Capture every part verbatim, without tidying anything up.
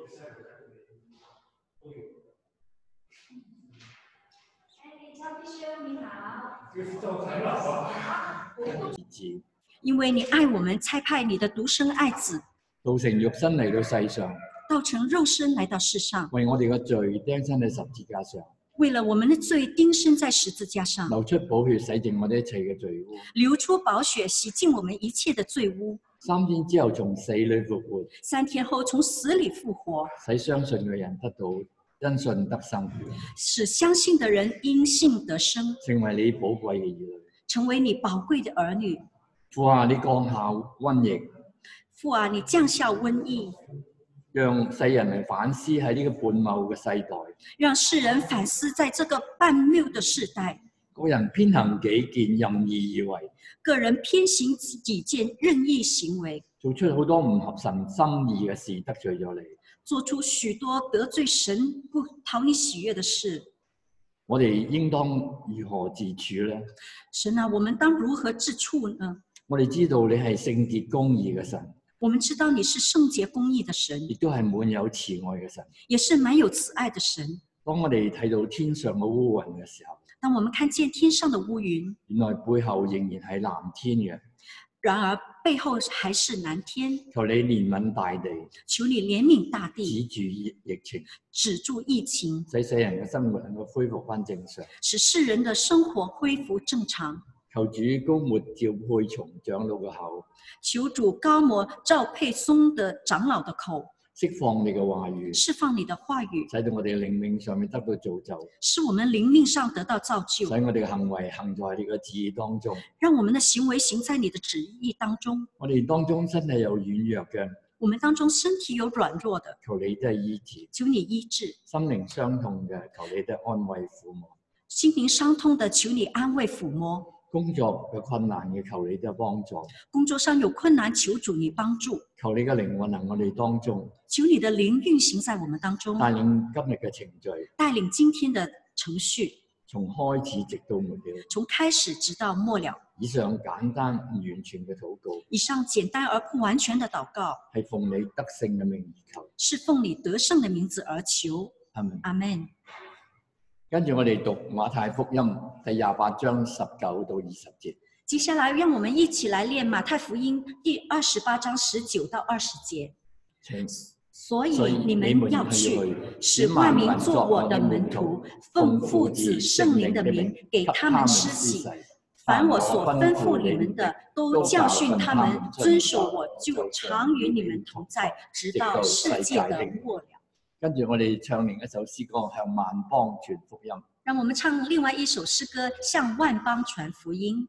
因为你爱我们，差派你的独生爱子， 道成肉身嚟到世上， 道成肉身来到世上， 為我哋嘅罪釘身喺十字架上， 为了我们的罪钉身在十字架上， 流出寶血洗淨我哋一切嘅罪污， 流出寶血洗净我们一切的罪污。 三天之後從死裏復活， 三天后从死里复活， 使相信嘅人得到因信得生， 使相信的人因信得生， 成為你寶貴嘅兒女。 成为你宝贵的儿女。 父啊，你降下瘟疫， 父啊，你降下瘟疫， 讓世人嚟反思喺呢個半謬嘅世代， 让世人反思在这个半谬的世代， 個人偏行己見，任意而為， 个人偏行己见，任意行为， 做出好多唔合神心意嘅事，得罪咗你。 做出許多得罪神、不討你喜悦的事。 我哋應當如何自處呢？ 神啊，我們當如何自處呢？ 我哋知道你係聖潔公義嘅神， 我們知道你是聖潔公義的神， 亦都係滿有慈愛嘅神， 也是滿有慈愛的神。 當我哋睇到天上嘅烏雲嘅時候， 當我們看見天上的烏雲， 原來背後仍然係藍天嘅。 然而背後還是藍天。 求你憐憫大地， 求你憐憫大地， 止住疫情， 止住疫情， 使世人嘅生活能夠恢復翻正常， 使世人的生活恢復正常。 求主膏抹趙佩松長老嘅口， 求主膏抹趙佩松的長老的口， 釋放你嘅話語， 釋放你的話語， 使到我哋靈命上面得到造就， 使我們靈命上得到造就， 使我哋嘅行為行在你嘅旨意當中， 讓我們的行為行在你的旨意當中。 我哋當中身體有軟弱嘅， 我們當中身體有軟弱的， 求你都係醫治， 求你醫治； 心靈傷痛嘅，求你都安慰撫摸， 心靈傷痛的，求你安慰撫摸。 工作嘅困難嘅，求你都幫助， 工作上有困難，求主你幫助， 求你嘅靈運行我哋當中， 求你的靈運行在我們當中， 帶領今日嘅程序， 帶領今天的程序， 從開始直到末了， 從開始直到末了。 以上簡單唔完全嘅禱告， 以上簡單而不完全的禱告， 係奉你得勝嘅名而求， 是奉你得勝的名字而求。 阿門。 阿門。 跟住我哋讀馬太福音第廿八章十九到二十節。 接下來，讓我們一起來念馬太福音第二十八章十九到二十節。所以你們要去，使萬民作我的門徒，奉父子聖靈的名給他們施洗。凡我所吩咐你們的，都教訓他們遵守，我就常與你們同在，直到世界的末了。 跟住我哋唱另一首詩歌，向萬邦傳福音。 讓我們唱另外一首詩歌，向萬邦傳福音。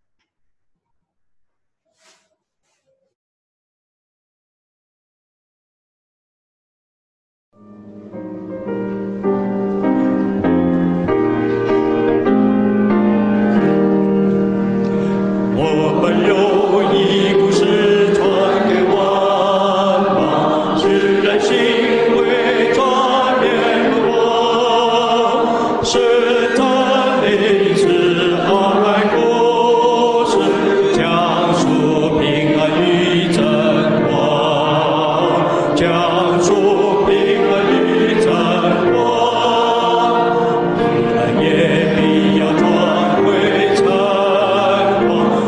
我們有一故事傳給萬邦，使人心會轉變不忘，是他歷史浩然故事，講述平安與真光，講述平安與真光，人也必要傳回晨光。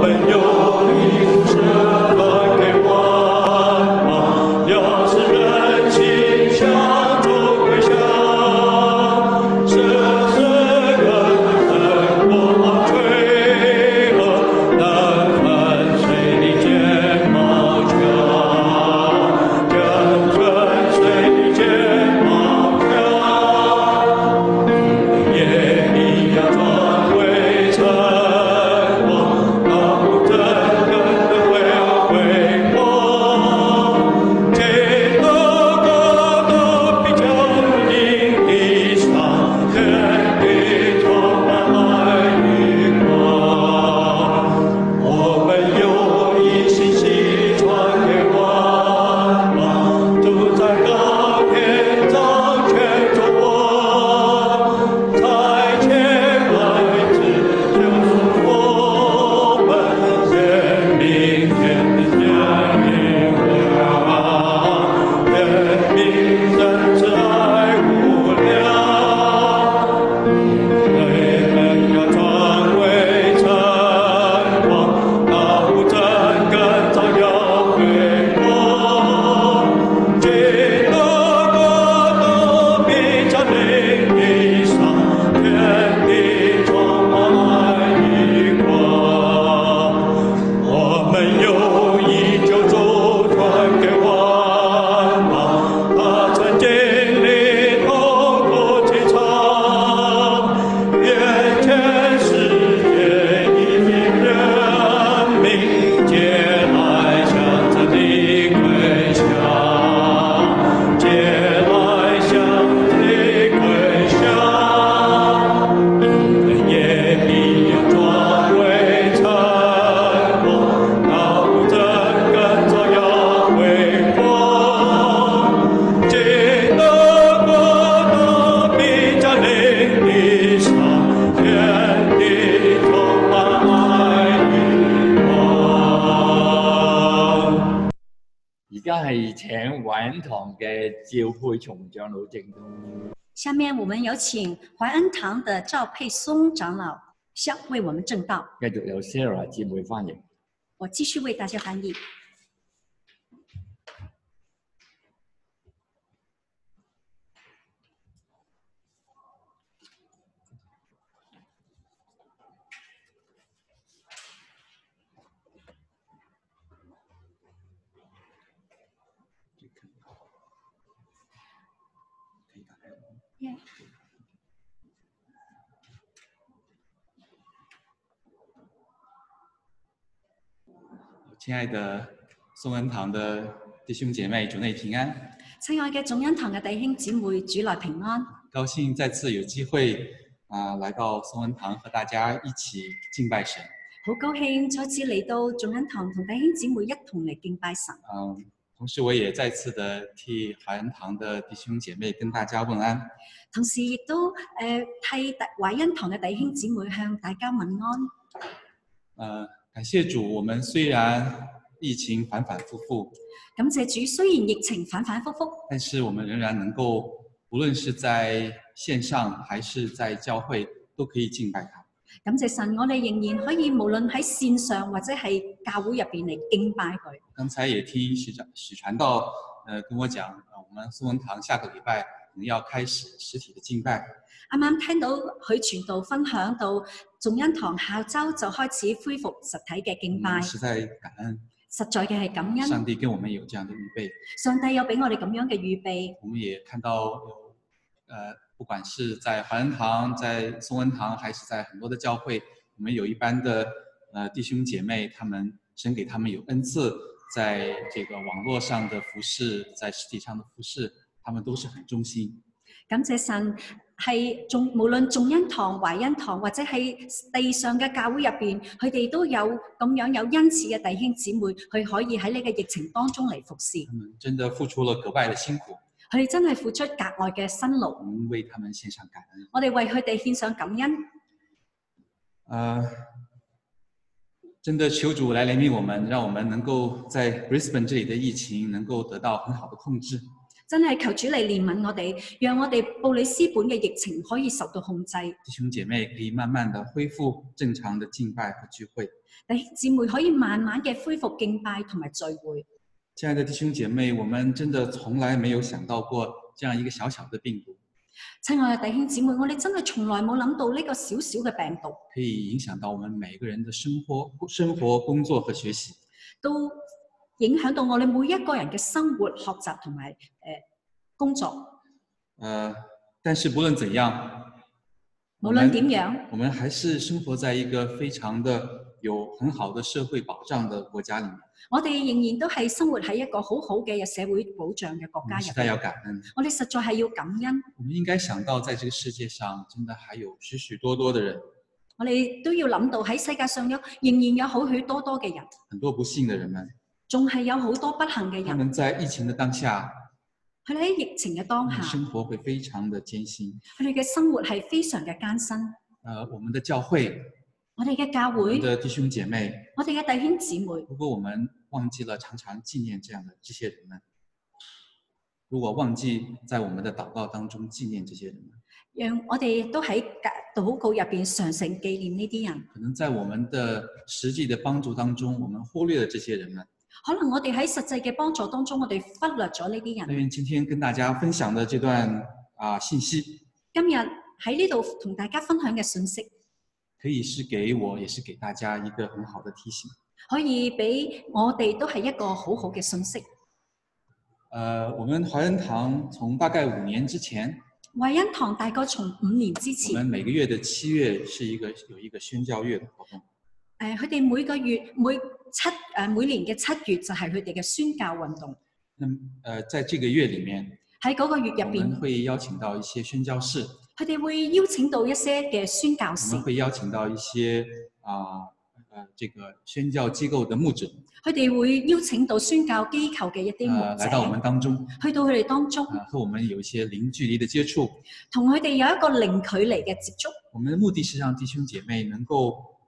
要是人而家係請華恩堂嘅趙佩松長老證道。 下面我們有請懷恩堂的趙佩松長老向為我們證道。 繼續由 Sarah 姊妹翻譯。 我繼續為大家翻譯。Yeah. 亲爱的宋恩堂的弟兄姐妹，主内平安。 親愛嘅眾恩堂嘅弟兄姊妹，主內平安。 高興再次有機會啊、呃，來到宋恩堂和大家一起敬拜神。 好高興再次嚟到眾恩堂，同弟兄姊妹一同嚟敬拜神。 嗯。同時，我也再次的替懷恩堂的弟兄姐妹跟大家問安。 同時，亦都誒、呃、替懷恩堂嘅弟兄姊妹向大家問安。 呃，感謝主，我們雖然疫情反反复复， 感謝主，雖然疫情反反复复， 但是我們仍然能夠，無論是在線上還是在教會，都可以敬拜他。 感謝神，我哋仍然可以無論喺線上或者係教會入邊嚟敬拜佢。 剛才也聽許長許傳道，呃，跟我講，我們宋恩堂下個禮拜可能要開始實體的敬拜。 啱啱聽到許傳道分享到，眾恩堂下週就開始恢復實體嘅敬拜。 實在感恩， 實在嘅係感恩。 上帝跟我們有這樣的預備。 上帝有俾我哋咁樣嘅預備。 我們也看到有，呃。不管是在懷恩堂、在宋恩堂，還是在很多的教會，我們有一班的呃弟兄姐妹，他們神給他們有恩賜，在這個網絡上的服事，在實體上的服事，他們都是很忠心。 感謝神，係眾無論眾恩堂、懷恩堂，或者係地上嘅教會入邊，佢哋都有咁樣有恩賜嘅弟兄姊妹，佢可以喺呢個疫情當中嚟服事。 他們真的付出了格外的辛苦。 佢哋真係付出格外嘅辛勞， 我們為他們獻上感恩。 我哋為佢哋獻上感恩。 呃，真的求主來憐憫我們，讓我們能夠在 Brisbane 這裡的疫情能夠得到很好的控制。 真係求主嚟憐憫我哋，讓我哋布里斯本嘅疫情可以受到控制。 弟兄姐妹可以慢慢的恢復正常的敬拜和聚會。 弟兄姊妹可以慢慢嘅恢復敬拜同埋聚會。 親愛的弟兄姐妹，我們真的從來沒有想到過這樣一個小小的病毒。 親愛的弟兄姊妹，我哋真係從來冇諗到呢個小小嘅病毒可以影響到我們每個人的生活、生活、工作和學習， 都影響到我哋每一個人嘅生活、學習同埋誒工作。 呃，但是無論怎樣， 無論點樣， 我們還是生活在一個非常的有很好的社會保障的國家裡面。 我哋仍然都係生活喺一個好好嘅社會保障嘅國家入面。 實在要感恩。 我哋實在係要感恩。 我們應該想到，在這個世界上，真的還有許許多多的人。 我哋都要諗到喺世界上有仍然有好許多多嘅人。 很多不幸的人們。 仲係有好多不幸嘅人。 他們在疫情的當下。 佢哋喺疫情嘅當下。 生活會非常的艱辛。 佢哋嘅生活係非常嘅艱辛。 呃，我們的教會。 我哋嘅教會。 我們的弟兄姐妹。 我哋嘅弟兄姊妹。 如果我們忘記了常常紀念這樣的這些人們，如果忘記在我們的禱告當中紀念這些人們， 讓我哋都喺禱告入邊常常紀念呢啲人。 可能在我們的實際的幫助當中，我們忽略了這些人們。 可能我哋喺實際嘅幫助當中，我哋忽略咗呢啲人。 因為今天跟大家分享的這段啊信息， 今日喺呢度同大家分享嘅信息， 可以是給我，也是給大家一個很好的提醒。 可以俾我哋都係一個好好嘅信息。 呃，我們懷恩堂從大概五年之前， 懷恩堂大概從五年之前， 我們每個月的七月是一個有一個宣教月的活動。 誒，佢哋每個月每七誒每年嘅七月就係佢哋嘅宣教運動。 那麼，呃，在這個月裡面， 喺嗰個月入邊， 我們會邀請到一些宣教士。 佢哋會邀請到一些嘅宣教士。 我們會邀請到一些啊。呃呃，這個宣教機構的牧者， 佢哋會邀請到宣教機構嘅一啲牧者， 呃，來到我們當中， 去到佢哋當中， 呃，和我們有一些零距離的接觸， 同佢哋有一個零距離嘅接觸。 我們的目的是讓弟兄姐妹能夠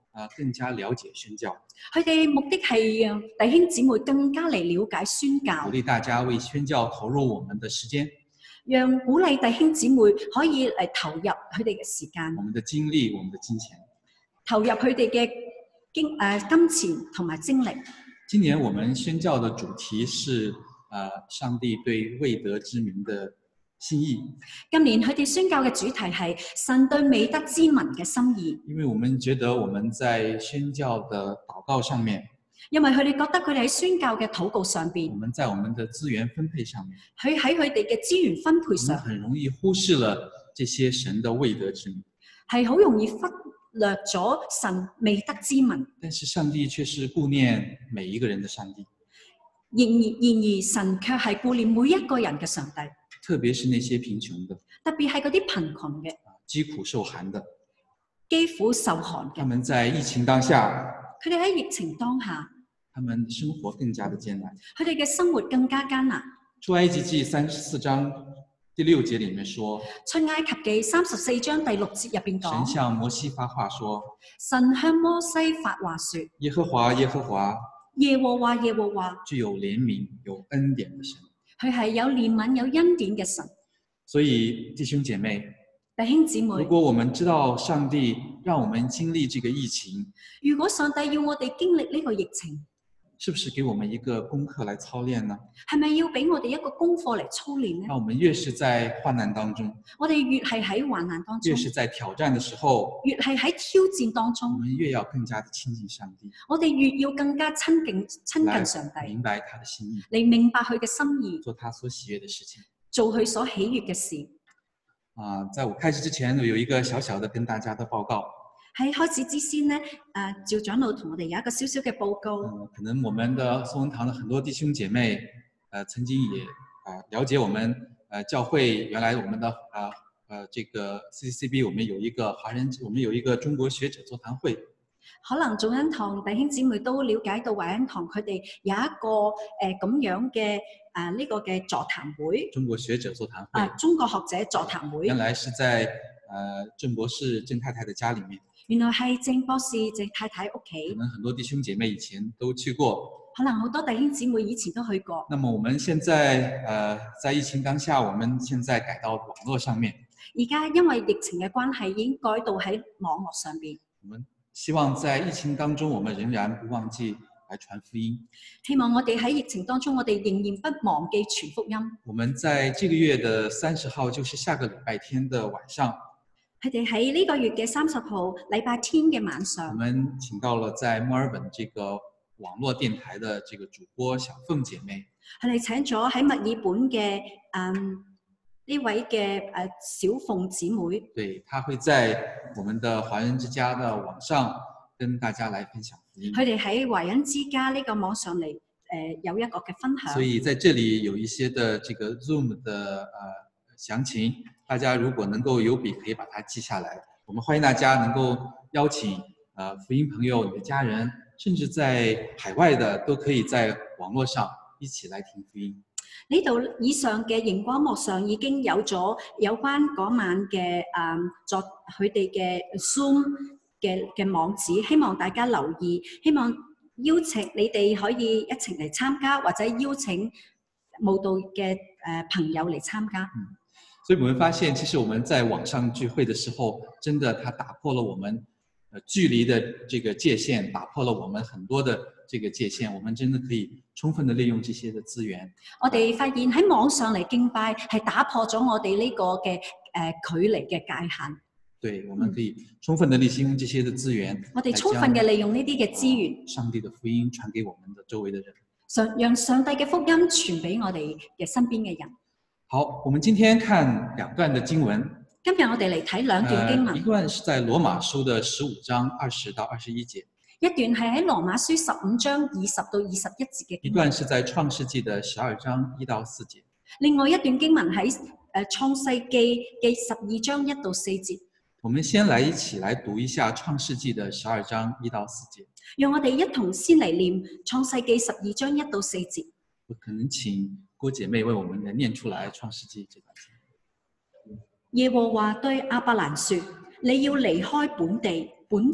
啊更加了解宣教。 佢哋目的係讓弟兄姊妹更加嚟了解宣教， 鼓勵大家為宣教投入我們的時間， 讓鼓勵弟兄姊妹可以嚟投入佢哋嘅時間、 我們的精力、我們的金錢， 投入佢哋嘅經誒金錢同埋精力。 今年我們宣教的主題是呃上帝對未得之民的心意。 今年佢哋宣教嘅主題係神對未得之民嘅心意。 因為我們覺得我們在宣教的禱告上面， 因為佢哋覺得佢哋喺宣教嘅禱告上邊， 我們在我們的資源分配上面， 佢喺佢哋嘅資源分配我上， 們很容易忽視了這些神的未得之民。 係好容易忽略咗神未得之民。 但是上帝卻是顧念每一個人的上帝。 然而，然而神卻係顧念每一個人嘅上帝。 特別是那些貧窮的， 特別係嗰啲貧窮嘅、 飢苦受寒的， 飢苦受寒嘅， 他們在疫情當下， 佢哋喺疫情當下， 他們生活更加的艱難。 佢哋嘅生活更加艱難。 出埃及記三十四章第六節裡面說， 出埃及記三十四章第六節入邊講， 神向摩西發話說， 神向摩西發話說， 耶和華耶和華， 耶和華耶和華， 具有憐憫有恩典的神。 佢係有憐憫有恩典嘅神。 所以弟兄姐妹， 弟兄姊妹， 如果我們知道上帝讓我們經歷這個疫情， 如果上帝要我哋經歷呢個疫情， 是不是給我們一個功課來操練呢？ 係咪要俾我哋一個功課嚟操練呢？ 那我們越是在患難當中， 我哋越係喺患難當中， 越是在挑戰的時候， 越係喺挑戰當我中， 們越要更加的親近上帝， 我哋越要更加親近親近上帝， 明白他的心意， 嚟明白佢嘅心意， 做他所喜悅的事情。 做佢所喜悅嘅事。 啊，在我開始之前，我有一個小小的跟大家的報告。 喺開始之先呢，誒趙長老同我哋有一個小小嘅報告。 嗯，可能我們的宋文堂的很多弟兄姐妹，呃，曾經也啊、呃、了解我們呃教會原來我們的啊呃，呃這個 C C C B 我們有一個華人，我們有一個中國學者座談會。 可能眾恩堂弟兄姊妹都了解到華恩堂佢哋有一個誒咁、呃、樣嘅誒呢個嘅座談會。 中國學者座談會。 啊，中國學者座談會。 原來是在呃鄭博士鄭太太的家裡面。 原來係鄭博士鄭太太屋企。 可能很多弟兄姐妹以前都去過。 可能好多弟兄姊妹以前都去過。 那麼我們現在呃在疫情當下，我們現在改到網絡上面。 而家因為疫情嘅關係，已經改到喺網絡上邊。 我們希望在疫情當中，我們仍然不忘記來傳福音。 希望我哋喺疫情當中，我哋仍然不忘記傳福音。 我們在這個月的三十號，就是下個禮拜天的晚上。 佢哋喺呢個月嘅三十號禮拜天嘅晚上， 我們請到了在墨爾本這個網絡電台的這個主播小鳳姐妹。 佢哋請咗喺墨爾本嘅嗯呢位嘅誒小鳳姊妹。 對，她會在我們的華人之家的網上跟大家來分享福音。 佢哋喺華人之家呢個網上嚟誒、呃、有一個嘅分享。 所以在這裡有一些的這個 Zoom 的呃詳情。大家如果能夠有筆，可以把它記下來。我們歡迎大家能夠邀請呃福音朋友、你的家人，甚至在海外的，都可以在網絡上一起來聽福音。 呢度以上嘅熒光幕上已經有咗有關嗰晚嘅誒作佢哋嘅 Zoom 嘅嘅網址，希望大家留意，希望邀請你哋可以一齊嚟參加，或者邀請慕道嘅誒朋友嚟參加。 嗯，所以我們發現，其實我們在網上聚會的時候，真的它打破了我們呃距離的這個界限，打破了我們很多的這個界限。我們真的可以充分的利用這些的資源。 我哋發現喺網上嚟敬拜係打破咗我哋呢個嘅誒、呃、距離嘅界限。 對，我們可以充分的利用這些的資源。 嗯、我哋充分嘅利用呢啲嘅資源， 上帝的福音傳給我們的周圍的人， 上讓上帝嘅福音傳俾我哋嘅身邊嘅人。 好，我們今天看兩段的經文。 今日我哋嚟睇兩段經文。 呃、一段是在羅馬書的十五章二十到二十一節。 一段係喺羅馬書十五章二十到二十一節嘅。 一段是在創世紀的十二章一到四節。 另外一段經文喺誒創世記嘅十二章一到四節。 我們先來一起來讀一下創世紀的十二章一到四節。 讓我哋一同先嚟念創世記十二章一到四節。 我可能請郭姐妹為我們來念出來創世紀這段經。 耶和華對亞伯蘭說：你要離開本地、本族、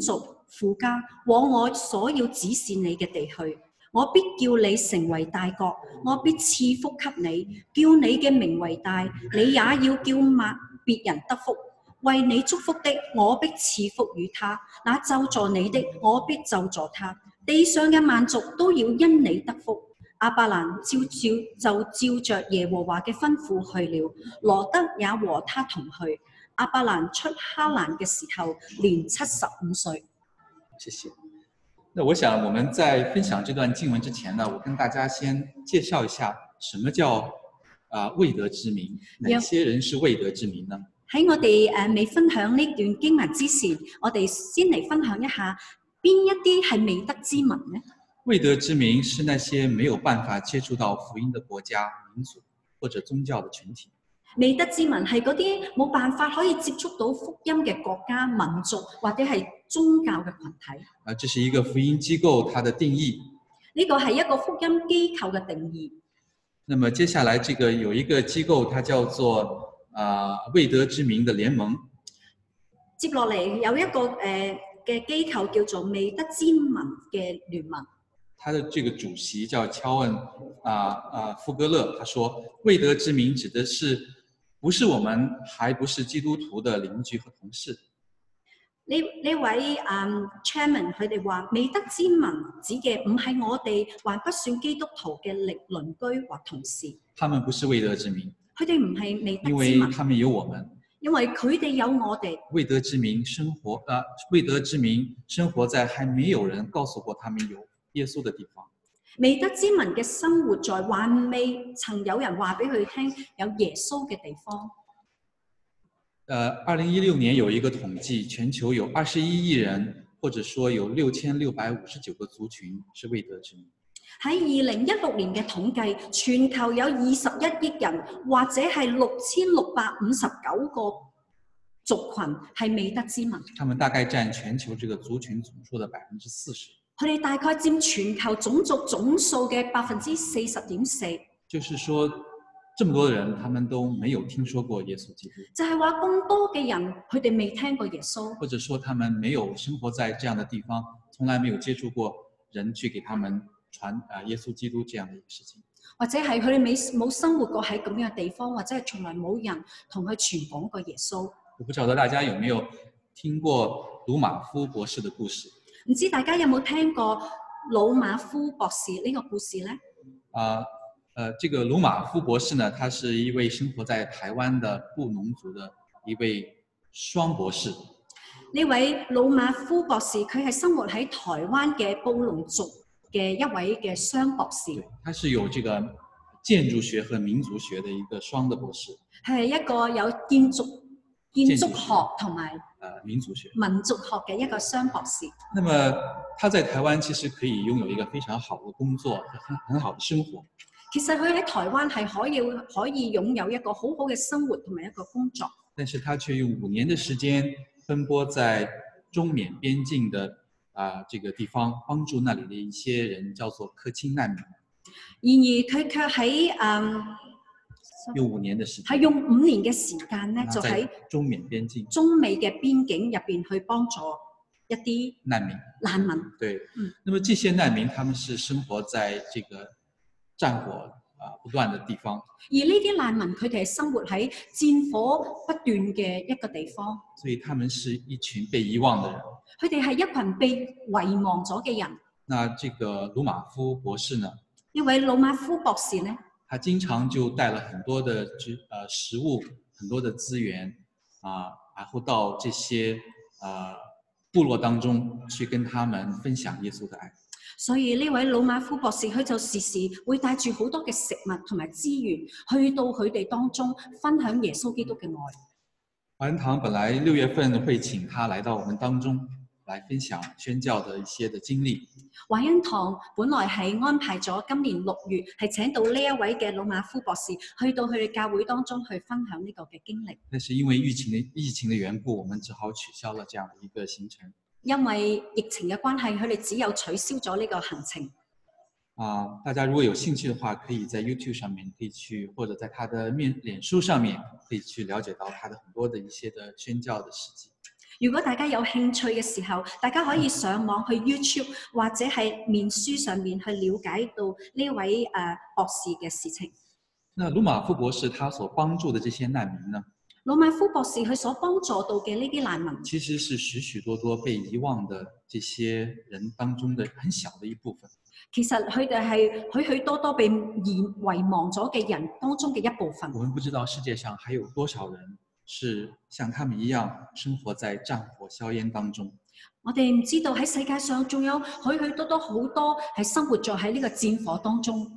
父家，往我所要指示你嘅地去。我必叫你成為大國，我必賜福給你，叫你嘅名為大，你也要叫萬別人得福。為你祝福的，我必賜福與他；那咒詛你的，我必咒詛他。地上嘅萬族都要因你得福。亞伯蘭照照就照着耶和華嘅吩咐去了，羅德也和他同去。亞伯蘭出哈蘭嘅時候，年七十五歲。 謝謝。那我想我們在分享這段經文之前呢，我跟大家先介紹一下什麼叫啊、呃、未得之民，哪些人是未得之民呢？ 喺我哋誒未分享呢段經文之前，我哋先嚟分享一下邊一啲係未得之民呢？ 未得之民是那些沒有辦法接觸到福音的國家、民族或者宗教的群體。 未得之民係嗰啲冇辦法可以接觸到福音嘅國家、民族或者係宗教嘅群體。 啊，這是一個福音機構它的定義。 呢個係一個福音機構嘅定義。 那麼接下來這個有一個機構，它叫做啊、呃、未得之民的聯盟。 接落嚟有一個誒嘅機構叫做未得之民嘅聯盟。 他的這個主席叫喬恩啊啊福格勒，他說未得之民指的是不是我們還不是基督徒的鄰居和同事。 呢呢位嗯 chairman 佢哋話未得之民指嘅唔係我哋還不算基督徒嘅鄰鄰居或同事。 他們不是未得之民。 佢哋唔係未得之民。 因為他們有我們。 因為佢哋有我哋。 未得之民生活啊，未得之民生活在還沒有人告訴過他們有耶穌的地方。 未得之民嘅生活在還未曾有人話俾佢聽有耶穌嘅地方。 呃，二零一六年有一個統計，全球有二十一億人，或者說有六千六百五十九個族群是未得之民。 喺二零一六年嘅統計，全球有二十一億人，或者係六千六百五十九個族群係未得之民。 他們大概佔全球這個族群總數的百分之四十。 佢哋大概佔全球種族總數嘅百分之四十點四。 就是說，這麼多的人，他們都沒有聽說過耶穌基督。 就係話咁多嘅人，佢哋未聽過耶穌。 或者說，他們沒有生活在這樣的地方，從來沒有接觸過人去給他們傳啊耶穌基督這樣的一個事情。 或者係佢哋未冇生活過喺咁樣嘅地方，或者係從來冇人同佢傳講過耶穌。 我不曉得大家有沒有聽過魯馬夫博士的故事。 唔知大家有冇聽過魯馬夫博士呢個故事呢？ 啊，呃，這個魯馬夫博士呢，他是一位生活在台灣的布農族的一位雙博士。 呢位魯馬夫博士，佢係生活喺台灣嘅布農族嘅一位嘅雙博士。 對，他是有這個建築學和民族學的一個雙的博士。 係一個有建築建築學同埋呃民族學民族學嘅一個雙博士。 那麼他在台灣其實可以擁有一個非常好的工作，很很好的生活。 其實佢喺台灣係可以可以擁有一個好好嘅生活同埋一個工作。 但是他卻用五年的時間奔波在中緬邊境的啊、呃、這個地方，幫助那裡的一些人，叫做客親難民。 然而佢卻喺嗯用五年的時間， 係用五年嘅時間咧，就喺中緬邊境、 中美嘅邊境入邊去幫助一啲難民。 難民。 對， 嗯。 那麼這些難民，他們是生活在這個戰火啊不斷的地方。 而呢啲難民，佢哋係生活喺戰火不斷嘅一個地方。 所以他們是一群被遺忘的人。 佢哋係一群被遺忘咗嘅人。 那這個魯馬夫博士呢？ 呢位魯馬夫博士呢？ 他經常就帶了很多的呃食物，很多的資源啊，然後到這些呃部落當中去跟他們分享耶穌的愛。 所以呢位魯馬夫博士，佢就時時會帶住好多嘅食物同埋資源，去到佢哋當中分享耶穌基督嘅愛。 華恩堂本來六月份會請他來到我們當中，來分享宣教的一些的經歷。 華恩堂本來係安排咗今年六月係請到呢一位嘅魯馬夫博士去到佢哋教會當中去分享呢個嘅經歷。 但是因為疫情的疫情的緣故，我們只好取消了這樣的一個行程。 因為疫情嘅關係，佢哋只有取消咗呢個行程。 啊，大家如果有興趣的話，可以在 YouTube 上面可以去，或者在他的面臉書上面可以去了解到他的很多的一些的宣教的事蹟。 如果大家有興趣嘅時候，大家可以上網去 YouTube 或者係面書上面去了解到呢位誒、呃、博士嘅事情。 那魯馬夫博士他所幫助的這些難民呢？ 魯馬夫博士佢所幫助到嘅呢啲難民， 其實是許許多多被遺忘的這些人當中的很小的一部分。 其實佢哋係許許多多被遺遺忘咗嘅人當中嘅一部分。 我們不知道世界上還有多少人是像他們一樣生活在戰火硝煙當中。 我哋唔知道喺世界上仲有許許多多好多係生活在喺呢個戰火當中。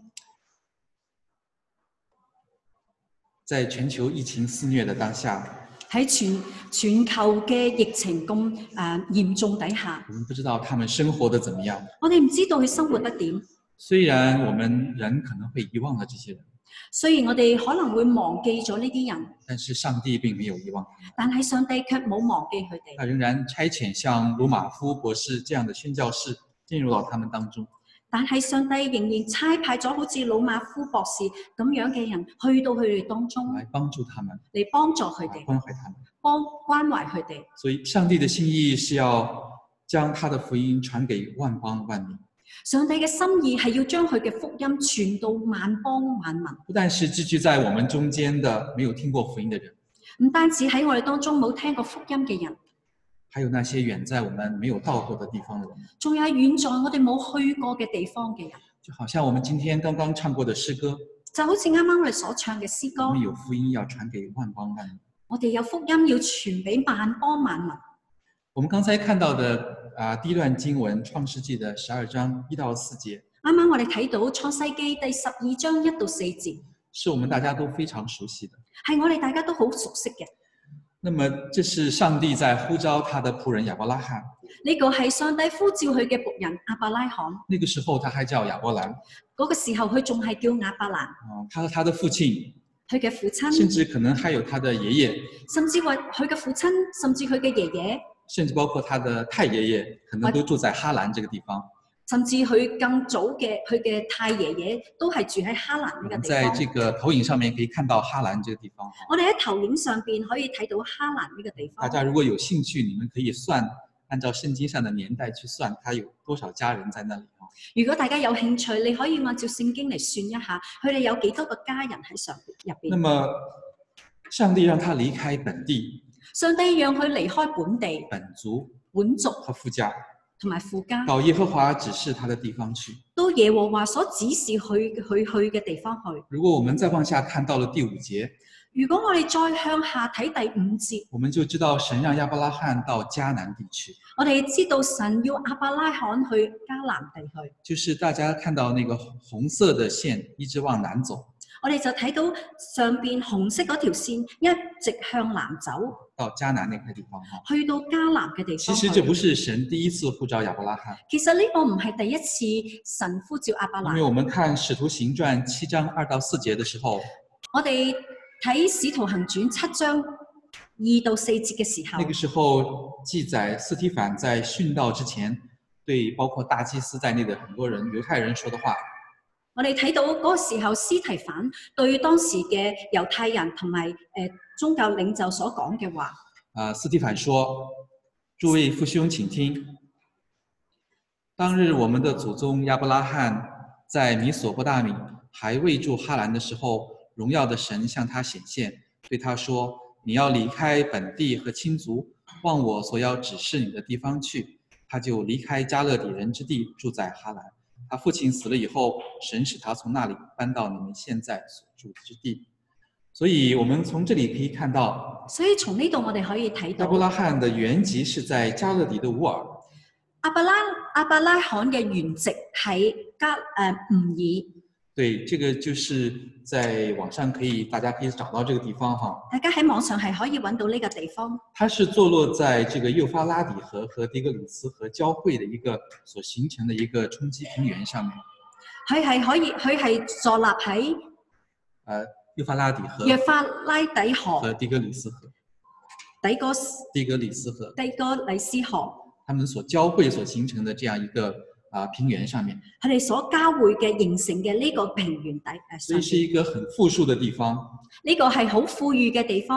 在全球疫情肆虐的當下， 喺全全球嘅疫情咁誒、呃、嚴重底下， 我們不知道他們生活得怎麼樣。 我哋唔知道佢生活得點。 雖然我們人可能會遺忘了這些人， 雖然我哋可能會忘記咗呢啲人， 但是上帝並沒有遺忘他們。 但係上帝卻冇忘記佢哋。 他仍然差遣像魯馬夫博士這樣的宣教士進入到他們當中。 但係上帝仍然差派咗好似魯馬夫博士咁樣嘅人去到佢哋當中， 來幫助他們， 嚟幫助佢哋， 關懷他們， 幫關懷佢哋。 所以上帝的心意是要將他的福音傳給萬邦萬民。 上帝嘅心意係要將佢嘅福音傳到萬邦萬民。 不但是寄居在我們中間的沒有聽過福音的人， 唔單止喺我哋當中冇聽過福音嘅人， 還有那些遠在我們沒有到過的地方的人， 仲有遠在我哋冇去過嘅地方嘅人。 就好像我們今天剛剛唱過的詩歌， 就好似啱啱我哋所唱嘅詩歌， 我們有福音要傳給萬邦萬民。 我哋有福音要傳俾萬邦萬民。 我們剛才看到的啊，第一段經文《創世紀》的十二章一到四節， 啱啱我哋睇到《創世記》第十二章一到四節， 是我們大家都非常熟悉的， 係我哋大家都好熟悉嘅。 那麼這是上帝在呼召他的僕人亞伯拉罕。 呢個係上帝呼召佢嘅僕人亞伯拉罕。 那個時候他還叫亞伯蘭。 嗰個時候佢仲係叫亞伯蘭。 哦，他和他的父親， 佢嘅父親， 甚至可能還有他的爺爺， 甚至話佢嘅父親，甚至佢嘅爺爺， 甚至包括他的太爺爺，可能都住在哈蘭這個地方。 甚至佢更早嘅佢嘅太爺爺都係住喺哈蘭呢個地方。 在這個投影上面可以看到哈蘭這個地方。 我哋喺投影上邊可以睇到哈蘭呢個地方。 大家如果有興趣，你們可以算，按照聖經上的年代去算，他有多少家人在那裡。 如果大家有興趣，你可以按照聖經嚟算一下，佢哋有幾多個家人喺上入邊。 那麼上帝讓他離開本地， 上帝讓佢離開本地、 本族、 本族和父家， 同埋父家， 到耶和華指示他的地方去， 到耶和華所指示佢去去嘅地方去。 如果我們再往下看到了第五節， 如果我哋再向下睇第五節， 我們就知道神讓亞伯拉罕到迦南地去。 我哋知道神要亞伯拉罕去迦南地去， 就是大家看到那個紅色的線一直往南走， 我哋就睇到上邊紅色嗰條線一直向南走， 到迦南那塊地方。 去到迦南嘅地方。 其實這不是神第一次呼召亞伯拉罕。 其實呢個唔係第一次神呼召亞伯拉罕。 因為我們看使徒行傳七章二到四節的時候， 我哋睇使徒行傳七章二到四節嘅時候， 那個時候記載司提反在殉道之前，對包括大祭司在內的很多人猶太人說的話。 我哋睇到嗰個時候，司提反對當時嘅猶太人同埋誒宗教領袖所講嘅話。 啊，司提反說：諸位父兄請聽，當日我們的祖宗亞伯拉罕在米索不達米還未住哈蘭的時候，榮耀的神向他顯現，對他說：你要離開本地和親族，往我所要指示你的地方去。他就離開迦勒底人之地，住在哈蘭。他父親死了以後，神使他從那裡搬到你們現在所住之地。所以我們從這裡可以看到， 所以從呢度我哋可以睇到， 亞伯拉罕的原籍是在迦勒底的烏爾。 亞伯拉亞伯拉罕嘅原籍喺加誒吾爾。 對，這個就是在網上可以，大家可以找到這個地方哈。 大家喺網上係可以揾到呢個地方。 它是坐落在這個幼發拉底河和底格里斯河交匯的一個所形成的一個衝積平原上面。 佢係可以，佢係坐落喺呃幼發拉底河、 幼發拉底河和底格里斯河、 底哥底格里斯河、 底哥里斯河， 它們所交匯所形成的這樣一個啊、呃、平原上面。 佢哋所交匯嘅形成嘅呢個平原底誒， 所以是一個很富庶的地方。 呢個係好富裕嘅地方。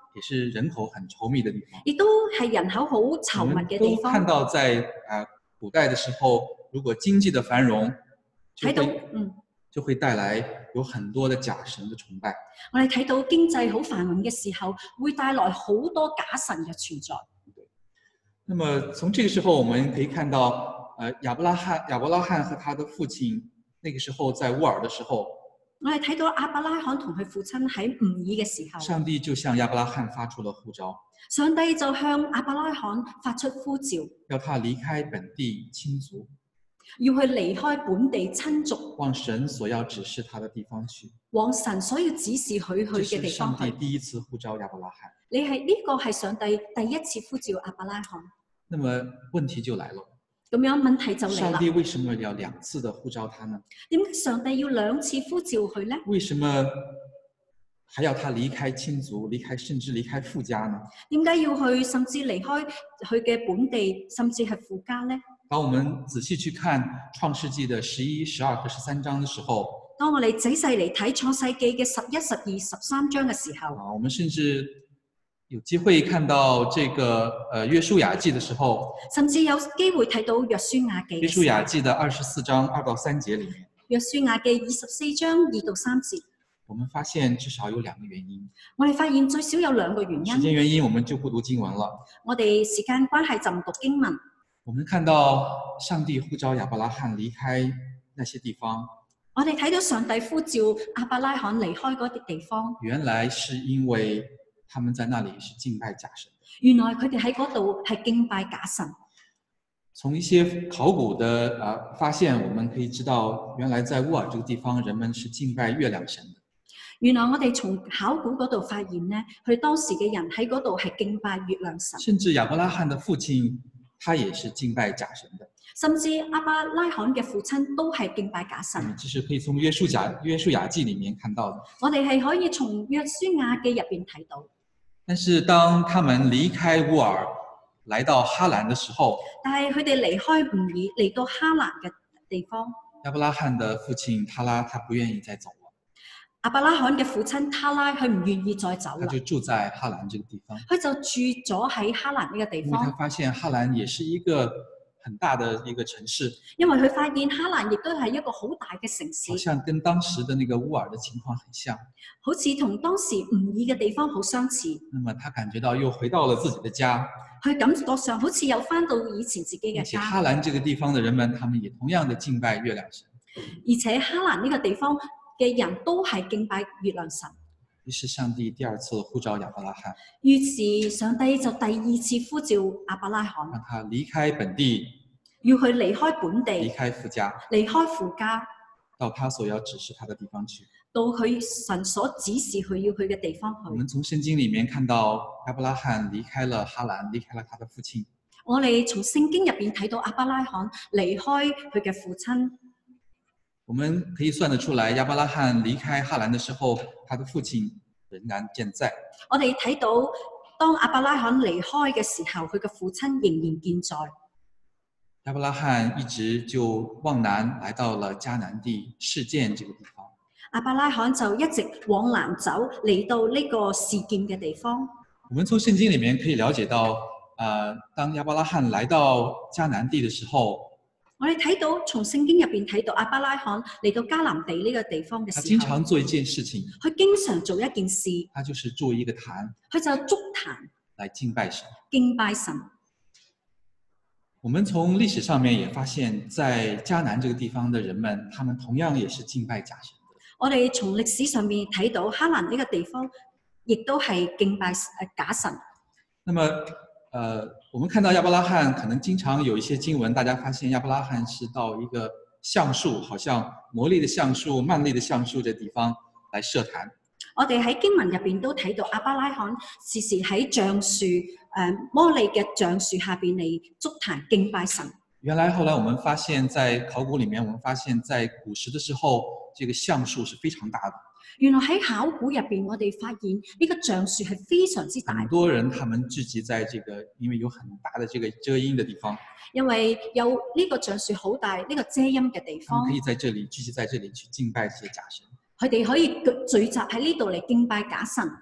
也是人口很稠密的地方。 亦都係人口好稠密嘅地方。 我們都看到在啊古代的時候，如果經濟的繁榮，就會嗯就會帶來有很多的假神的崇拜。 我哋睇到經濟好繁榮嘅時候，會帶來好多假神嘅存在。 那麼從這個時候，我們可以看到，呃，亞伯拉罕亞伯拉罕和他的父親，那個時候在烏爾的時候， 我哋睇到亞伯拉罕同佢父親喺吾爾嘅時候， 上帝就向亞伯拉罕發出了呼召。 上帝就向亞伯拉罕發出呼召， 要他離開本地親族， 要去離開本地親族， 往神所要指示他的地方去。 往神所要指示佢去嘅地方去。 這是上帝第一次呼召亞伯拉罕。 你係呢個係上帝第一次呼召亞伯拉罕。 那麼問題就來了。 咁樣問題就嚟啦。 上帝為什麼要兩次的呼召他呢？ 點解上帝要兩次呼召佢呢？ 為什麼還要他離開親族，離開甚至離開父家呢？ 點解要去甚至離開佢嘅本地，甚至係父家呢？ 當我們仔細去看創世紀的十一、十二和十三章的時候， 當我哋仔細嚟睇創世紀嘅十一、十二、十三章嘅時候， 啊，我們甚至有機會看到這個呃約書亞記的時候， 甚至有機會睇到約書亞記。 約書亞記的二十四章二到三節裏面， 約書亞記二十四章二到三節， 我們發現至少有兩個原因。 我哋發現最少有兩個原因。 時間原因，我們就不讀經文了。 我哋時間關係就唔讀經文。 我們看到上帝呼召亞伯拉罕離開那些地方， 我哋睇到上帝呼召亞伯拉罕離開嗰啲地方， 原來是因為他們在那裡是敬拜假神。 原來佢哋喺嗰度係敬拜假神。 從一些考古的啊發現，我們可以知道，原來在烏爾這個地方，人們是敬拜月亮神的。 原來我哋從考古嗰度發現呢，佢當時嘅人喺嗰度係敬拜月亮神。 甚至亞伯拉罕的父親，他也是敬拜假神的。 甚至亞伯拉罕嘅父親都係敬拜假神。 這是可以從約書亞約書亞記裡面看到的。 我哋係可以從約書亞記入邊睇到。 但是當他們離開烏爾，來到哈蘭的時候， 但係佢哋離開吾爾嚟到哈蘭嘅地方， 亞伯拉罕的父親他拉，他不願意再走了。 亞伯拉罕嘅父親他拉，佢唔願意再走啦。 他就住在哈蘭這個地方。 佢就住咗喺哈蘭呢個地方。 因為他發現哈蘭也是一個很大的一個城市。因為佢發現哈蘭亦都係一個好大嘅城市。 好像跟當時的那個烏爾的情況很像。 好似同當時吾爾嘅地方好相似。 那麼他感覺到又回到了自己的家。 佢感覺上好似又翻到以前自己嘅家。 而且哈蘭這個地方的人們，他們也同樣的敬拜月亮神。 而且哈蘭呢個地方嘅人都係敬拜月亮神。 於是上帝第二次呼召亞伯拉罕。 於是上帝就第二次呼召亞伯拉罕， 讓他離開本地， 要佢離開本地， 離開父家， 離開父家， 到他所要指示他的地方去。 到佢神所指示佢要去嘅地方去。 我們從聖經裡面看到亞伯拉罕離開了哈蘭，離開了他的父親。 我哋從聖經入邊睇到亞伯拉罕離開佢嘅父親。 我們可以算得出來，亞伯拉罕離開哈蘭的時候，他的父親仍然健在。 我哋睇到當亞伯拉罕離開嘅時候，佢嘅父親仍然健在。 亞伯拉罕一直就往南來到了迦南地示劍這個地方。 亞伯拉罕就一直往南走，嚟到呢個示劍嘅地方。 我們從聖經裡面可以了解到，呃，當亞伯拉罕來到迦南地的時候， 我哋睇到從聖經入邊睇到亞伯拉罕嚟到迦南地呢個地方嘅時候， 他經常做一件事情， 佢經常做一件事， 他就是做一個壇， 佢就築壇來敬拜神。 敬拜神。 我們從歷史上面也發現，在迦南這個地方的人們，他們同樣也是敬拜假神。 我哋從歷史上面睇到哈蘭呢個地方，亦都係敬拜誒假神。 那麼，呃，我們看到亞伯拉罕，可能經常有一些經文，大家發現亞伯拉罕是到一個橡樹，好像魔力的橡樹、曼利的橡樹這地方來設壇。 我哋喺經文入邊都睇到亞伯拉罕時時喺橡樹誒摩利嘅橡樹下邊嚟築壇敬拜神。 原來後來我們發現，在考古裡面，我們發現在古時的時候，這個橡樹是非常大的。 原來喺考古入邊，我哋發現呢個橡樹係非常之大。 很多人他們聚集在這個，因為有很大的這個遮陰的地方。 因為有呢個橡樹好大，呢、這個遮陰嘅地方。 可以在這裡聚集在這裡去敬拜這些假神。 佢哋可以聚集喺呢度嚟敬拜假神。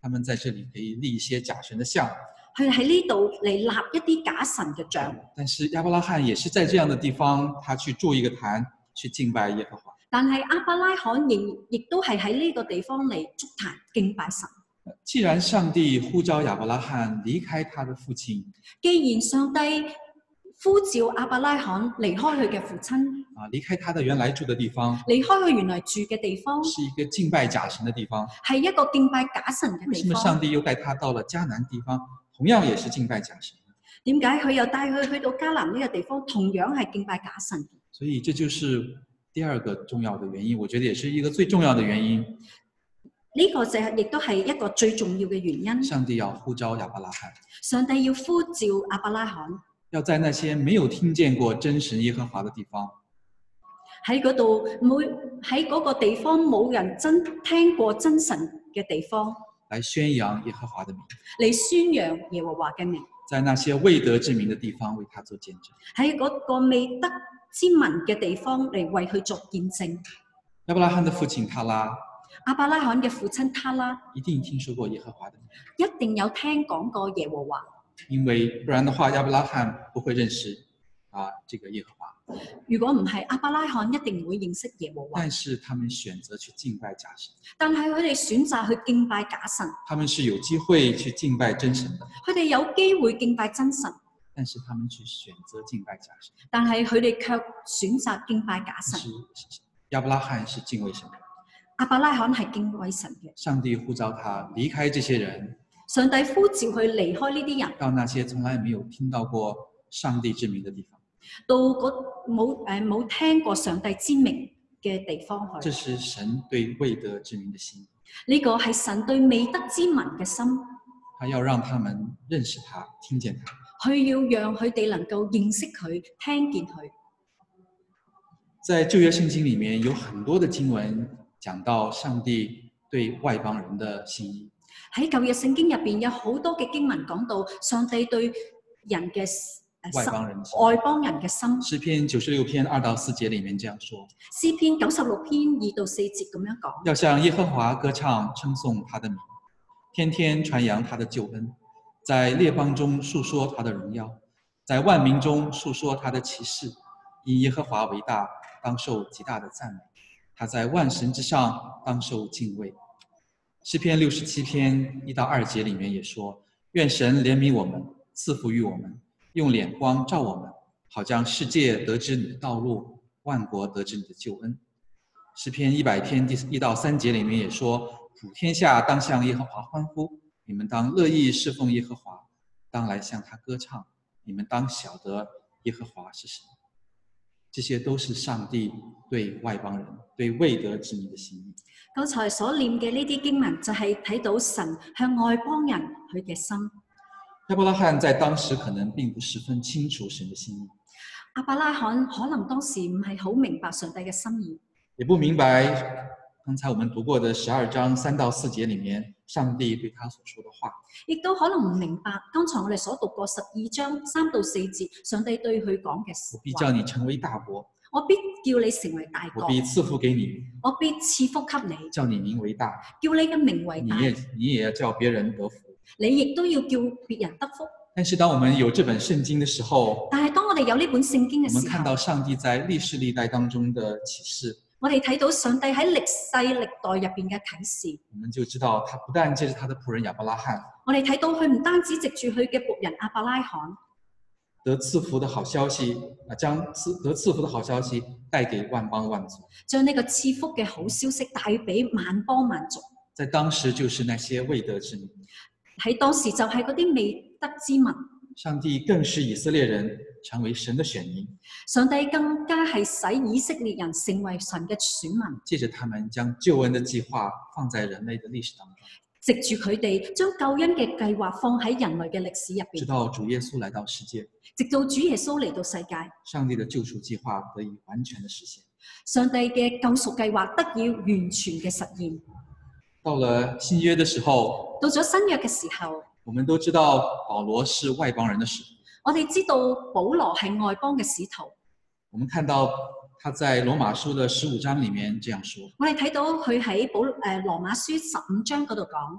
他们在这里可以立一些假神的像。 佢喺呢度嚟立一啲假神嘅像。 但是亚伯拉罕也是在这样的地方，他去筑一个坛，去敬拜耶和华。 但係亞伯拉罕亦亦都係喺呢個地方嚟築壇敬拜神。 既然上帝呼召亞伯拉罕離開他的父親， 既然上帝呼召亞伯拉罕離開佢嘅父親， 啊，離開他的原來住的地方， 離開佢原來住嘅地方， 是一個敬拜假神的地方， 係一個敬拜假神嘅地方。 為什麼上帝又帶他到了迦南地方，同樣也是敬拜假神？ 點解佢又帶佢去到迦南呢個地方，同樣係敬拜假神？ 所以這就是第二個重要的原因，我覺得也是一個最重要的原因。 呢個就係亦都係一個最重要嘅原因。 上帝要呼召亞伯拉罕， 上帝要呼召亞伯拉罕， 要在那些沒有聽見過真神耶和華的地方， 喺嗰度冇喺嗰個地方冇人真聽過真神嘅地方， 來宣揚耶和華的名， 嚟宣揚耶和華嘅名。 在那些未得之名的地方為他做見證， 喺嗰個未得之民嘅地方嚟為佢作見證。 亞伯拉罕的父親他拉， 亞伯拉罕嘅父親他拉一定聽說過耶和華的名， 一定有聽講過耶和華， 因為不然的話亞伯拉罕不會認識啊這個耶和華。 如果唔係，亞伯拉罕一定唔會認識耶和華。 但是他們選擇去敬拜假神， 但係佢哋選擇去敬拜假神， 他們是有機會去敬拜真神的， 佢哋有機會敬拜真神， 但是他們去選擇敬拜假神。 但係佢哋卻選擇敬拜假神。 是亞伯拉罕是敬畏神的， 亞伯拉罕係敬畏神嘅。 上帝呼召他離開這些人， 上帝呼召佢離開呢啲人， 到那些從來沒有聽到過上帝之名的地方。 到嗰冇誒冇聽過上帝之名嘅地方去。 這是神對未得之民的心， 呢個係神對未得之民嘅心， 他要讓他們認識他，聽見他。 佢要讓佢哋能夠認識佢，聽見佢。 在舊約聖經裡面有很多的經文講到上帝對外邦人的心意。 喺舊約聖經入邊有好多嘅經文講到上帝對人嘅外邦人外邦人嘅心。 詩篇九十六篇二到四節裡面這樣說： 詩篇九十六篇二到四節咁樣講， 要向耶和華歌唱，稱頌他的名，天天傳揚他的救恩，在列邦中述說他的榮耀，在萬民中述說他的奇事。因耶和華為大，當受極大的讚美，他在萬神之上，當受敬畏。詩篇六十七篇一到二節裡面也說：願神憐憫我們，賜福於我們，用臉光照我們，好將世界得知你的道路，萬國得知你的救恩。詩篇一百篇第一到三節裡面也說：普天下當向耶和華歡呼，你們當樂意侍奉耶和華，當來向他歌唱，你們當曉得耶和華是神。這些都是上帝對外邦人、對未得之民的心意。 剛才所念嘅呢啲經文就係睇到神向外邦人佢嘅心。 亞伯拉罕在當時可能並不十分清楚神的心意。 亞伯拉罕可能當時唔係好明白上帝嘅心意， 也不明白剛才我們讀過的十二章三到四節裡面上帝對他所說的話， 亦都可能唔明白剛才我哋所讀過十二章三到四節上帝對佢講嘅話。 我必叫你成為大國， 我必叫你成為大國， 我必賜福給你， 我必賜福給你， 叫你名為大， 叫你嘅名為大， 你也你也要叫別人得福， 你亦都要叫別人得福。 但是當我們有這本聖經的時候， 但係當我哋有呢本聖經嘅時候， 我們看到上帝在歷世歷代當中的啟示， 我哋睇到上帝喺歷世歷代入邊嘅啟示， 我們就知道他不但借着他的僕人亞伯拉罕， 我哋睇到佢唔單止藉住佢嘅僕人亞伯拉罕得賜福的好消息啊，將賜得賜福的好消息帶給萬邦萬族， 將呢個賜福嘅好消息帶俾萬邦萬族。 在當時就是那些未得之民， 喺當時就係嗰啲未得之民。 上帝更使以色列人成為神的選民， 上帝更加係使以色列人成為神嘅選民， 借着他們將救恩的計劃放在人類的歷史當中， 藉住佢哋將救恩嘅計劃放喺人類嘅歷史入邊， 直到主耶穌來到世界， 直到主耶穌嚟到世界， 上帝的救贖計劃得以完全的實現， 上帝嘅救贖計劃得以完全嘅實現。 到了新約的時候， 到咗新約嘅時候， 我們都知道保羅是外邦人的使徒。 我哋知道保羅係外邦嘅使徒。 我們看到他在羅馬書的十五章裡面這樣說： 我哋睇到佢喺保誒羅馬書十五章嗰度講，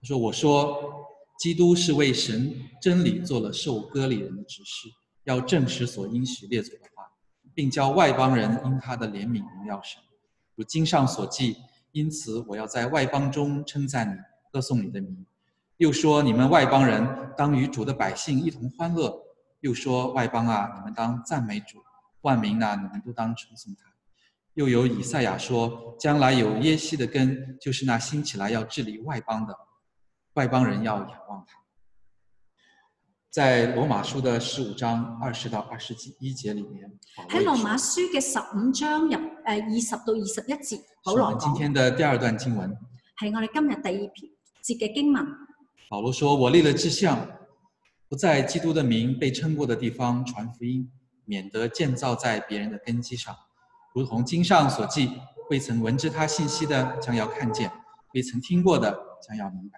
他说：“我说，基督是为神真理做了受割礼人的指示，要证实所应许列祖的话，并叫外邦人因他的怜悯荣耀神。如经上所记，因此我要在外邦中称赞你，歌颂你的名。又说你们外邦人当与主的百姓一同欢乐。又说外邦啊，你们当赞美主；万民啊，你们都当称颂他。又有以赛亚说，将来有耶西的根，就是那兴起来要治理外邦的，外邦人要仰望他。”在罗马书的十五章二十到二十一節裏面， 喺羅馬書嘅十五章入誒二十到二十一節，保羅講。 今天的第二段經文係我哋今日第二篇節嘅經文。 保羅說：“我立了志向，不在基督的名被稱過的地方傳福音，免得建造在別人的根基上。如同經上所記，未曾聞知他信息的，將要看見；未曾聽過的，將要明白。”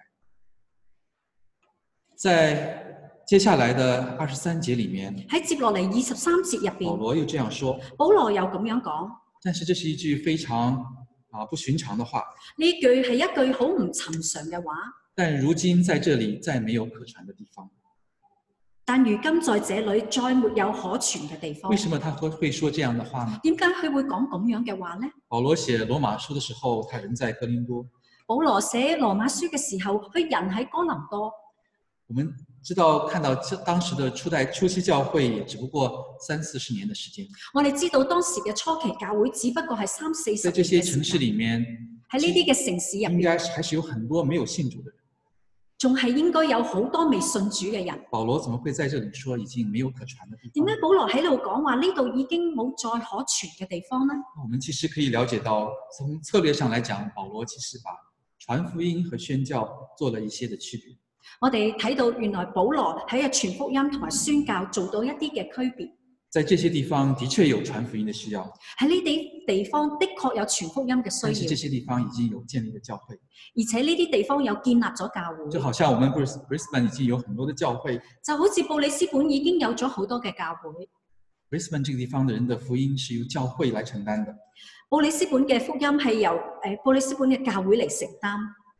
在接下來的二十三節裏面， 喺接落嚟二十三節入邊， 保羅又這樣說。 保羅又咁樣講。 但是這是一句非常啊不尋常的話。 呢句係一句好唔尋常嘅話。 但如今在這裡再沒有可傳的地方。 但如今在這裡再沒有可傳嘅地方。 為什麼他會會說這樣的話呢？ 點解佢會講咁樣嘅話呢？ 保羅寫羅馬書的時候，他人在哥林多。 保羅寫羅馬書嘅時候，佢人喺哥林多。 我們知道看到當時的初代初期教會也只不過三四十年的時間。 我哋知道當時嘅初期教會只不過係三四十年嘅時間。在這些城市裡面，喺呢啲嘅城市入邊， 應該還是有很多沒有信主的人。 仲係應該有好多未信主嘅人。 保羅怎麼會在這裡說已經沒有可傳的地方？ 點解保羅喺度講話呢度已經冇再可傳嘅地方呢？ 我們其實可以了解到，從策略上來講，保羅其實把傳福音和宣教做了一些的區別。 我哋睇到原來保羅喺個傳福音同埋宣教做到一啲嘅區別。 在這些地方的確有傳福音的需要。 喺呢啲地方的確有傳福音嘅需要。 但是這些地方已經有建立了教會。 而且呢啲地方有建立咗教會。 就好像我們 Brisbane 已經有很多的教會。就好似布里斯本已經有咗好多嘅教會。 Brisbane 這個地方的人的福音是由教會來承擔的。 布里斯本嘅福音係由誒布里斯本嘅教會嚟承擔。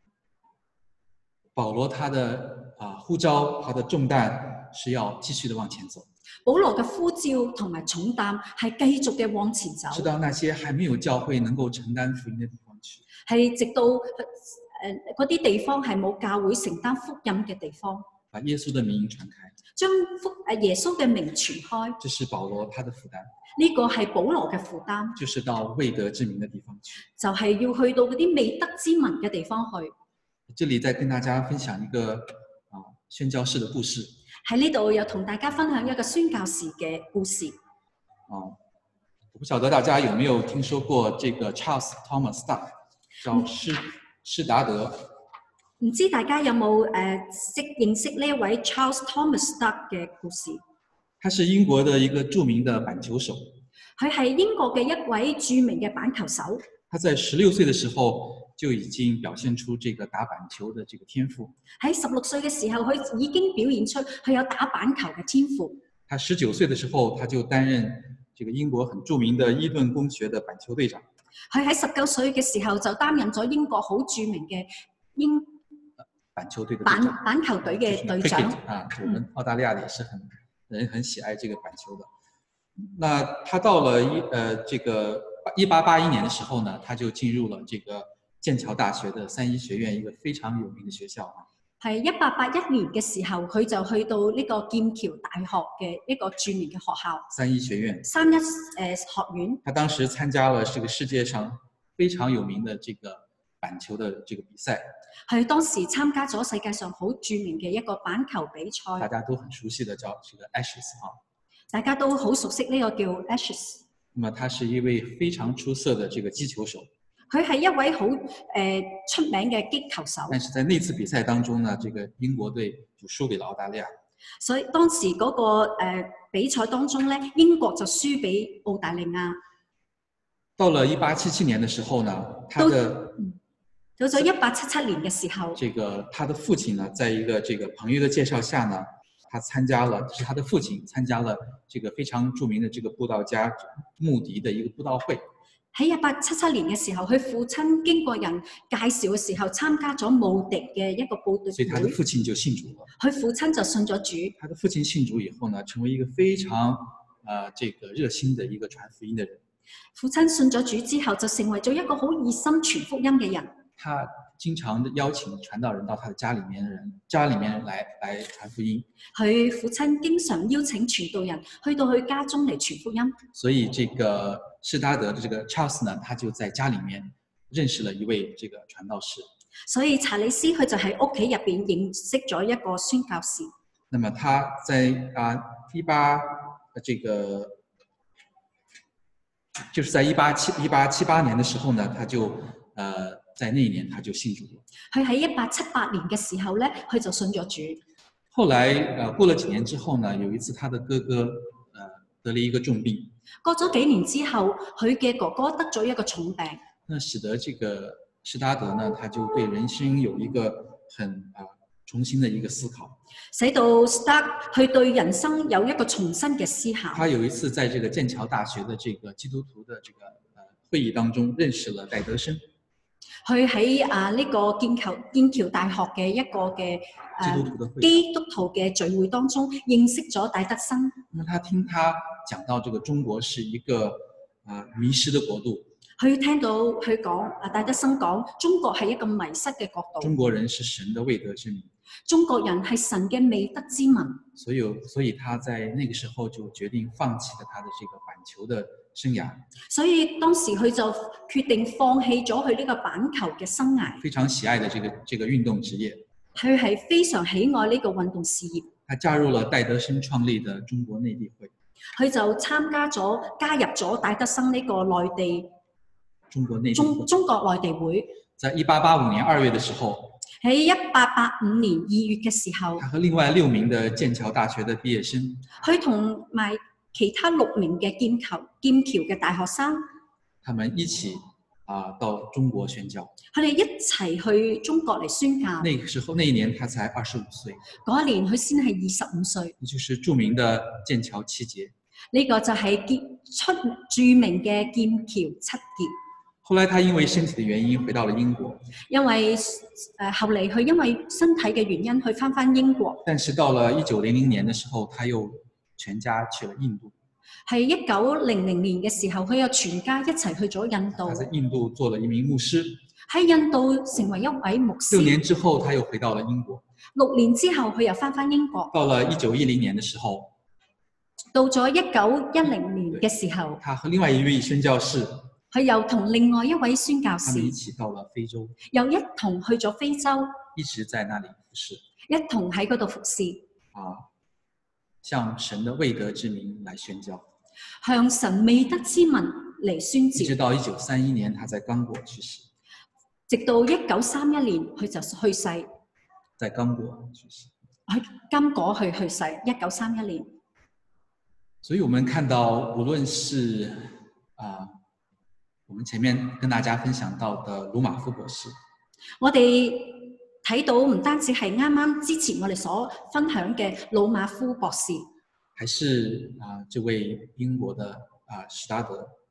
保羅他的啊呼召，他的重擔是要繼續的往前走。 保羅嘅呼召同埋重擔係繼續嘅往前走。 直到那些還沒有教會能夠承擔福音的地方去。 係直到誒嗰啲地方係冇教會承擔福音嘅地方。 把耶穌的名傳開。 將福誒耶穌嘅名傳開。 這是保羅他的負擔。 呢個係保羅嘅負擔。 就是到未得之民的地方去。 就係要去到嗰啲未得之民嘅地方去。 這裡再跟大家分享一個啊宣教士的故事。 喺呢度又同大家分享一個宣教士嘅故事。 啊，我不曉得大家有沒有聽說過這個 Charles Thomas Stuck， 叫施施達德。 唔知大家有冇誒識認識呢一位 Charles Thomas Stuck 嘅故事？ 他是英國的一個著名的板球手。 佢係英國嘅一位著名嘅板球手。 他在十六歲的時候就已經表現出這個打板球的這個天賦。 喺十六歲嘅時候，佢已經表現出佢有打板球嘅天賦。 他十九歲的時候，他就擔任這個英國很著名的伊頓公學的板球隊長。 佢喺十九歲嘅時候就擔任咗英國好著名嘅英板球隊的板板球隊嘅隊長。 啊，我們澳大利亞也是很人很喜愛這個板球的。那他到了一呃這個一八八一年的時候呢，他就進入了這個劍橋大學的三一學院，一個非常有名的學校啊。 係一八八一年嘅時候，佢就去到呢個劍橋大學嘅一個著名嘅學校。 三一學院。 三一誒學院。 他當時參加了這個世界上非常有名的這個板球的這個比賽。 佢當時參加咗世界上好著名嘅一個板球比賽。 大家都很熟悉的叫這個 Ashes 啊。 大家都好熟悉呢個叫 Ashes。 那麼他是一位非常出色的這個擊球手。 佢係一位好誒、呃、出名嘅擊球手。 但是在那次比賽當中呢，這個英國隊就輸給了澳大利亞。 所以當時嗰、那個誒、呃、比賽當中咧，英國就輸俾澳大利亞。 到了一八七七年的時候呢，他的到咗一八七七年嘅時候， 這個他的父親呢，在一個這個朋友的介紹下呢，他參加了，就是他的父親參加了這個非常著名的這個布道家穆迪的一個布道會。 喺一八七七年嘅時候，佢父親經過人介紹嘅時候，參加咗慕迪嘅一個部隊。 所以他的父親就信主了。 佢父親就信咗主。 他的父親信主以後呢，成為一個非常呃這個熱心的一個傳福音的人。 父親信咗主之後，就成為咗一個好熱心傳福音嘅人。 他經常的邀請傳道人到他的家裏面的人家裏面來來傳福音。 佢父親經常邀請傳道人去到佢家中嚟傳福音。 所以這個施達德的這個 Charles 呢，他就在家裏面認識了一位這個傳道士。 所以查理斯佢就喺屋企入邊認識咗一個宣教士。 那麼他在啊一八這個就是在一八七一八七八年的時候呢，他就呃。在那一年他就信主了。 佢喺一八七八年嘅時候咧，佢就信咗主。 後來呃過了幾年之後呢，有一次他的哥哥呃得了一個重病。 過咗幾年之後，佢嘅哥哥得咗一個重病。 那使得這個施達德呢，他就對人生有一個很啊、呃、重新的一個思考。 使到施達佢對人生有一個重新嘅思考。 他有一次在這個劍橋大學的這個基督徒的這個呃會議當中認識了戴德生。 佢喺啊呢個劍橋劍橋大學嘅一個嘅誒基督徒嘅聚會當中認識咗戴德生。 那麼他聽他講到這個中國是一個啊、呃、迷失的國度。 佢聽到佢講啊戴德生講中國係一個迷失嘅國度。 中國人是神的未得之民。 中國人係神嘅未得之民。 所以所以他在那個時候就決定放棄了他的這個板球的生涯。 所以當時佢就決定放棄咗佢呢個板球嘅生涯。 非常喜愛的這個這個運動職業。 佢係非常喜愛呢個運動事業。 他加入了戴德生創立的中國內地會。 佢就參加咗加入咗戴德生呢個內地中國內地中中國內地會。 在一八八五年二月的時候。 喺一八八五年二月嘅時候。 他和另外六名的劍橋大學的畢業生。 佢同埋其他六名嘅劍橋劍橋嘅大學生， 他們一起啊、呃、到中國宣教。 佢哋一齊去中國嚟宣教。 那個時候，那一年他才二十五歲。 嗰一年佢先係二十五歲。 也就是著名的劍橋七傑。 呢、這個就係劍出著名嘅劍橋七傑。 後來他因為身體的原因回到了英國。 因為誒、呃、後嚟佢因為身體嘅原因去翻翻英國。 但是到了一九零零年的時候，他又全家去了印度。 係一九零零年嘅時候，佢又全家一齊去咗印度。 他在印度做了一名牧師。 喺印度成為一位牧師。 六年之後，他又回到了英國。 六年之後，佢又翻翻英國。 到了一九一零年的時候， 到咗一九一零年嘅時候， 他和另外一位宣教士， 佢又同另外一位宣教士， 他們一起到了非洲， 又一同去咗非洲， 一直在那裡服侍， 一同喺嗰度服侍。 啊。向神的未得之民來宣教， 向神未得之民嚟宣召。 一直到一九三一年，他在剛果去世。 直到一九三一年，佢就去世。 在剛果去世。 喺剛果去去世，一九三一年。 所以我們看到，無論是啊，我們前面跟大家分享到的魯馬夫博士， 我哋睇到唔單止係啱啱之前我哋所分享嘅魯馬夫博士， 還是啊這位英國的啊施達德，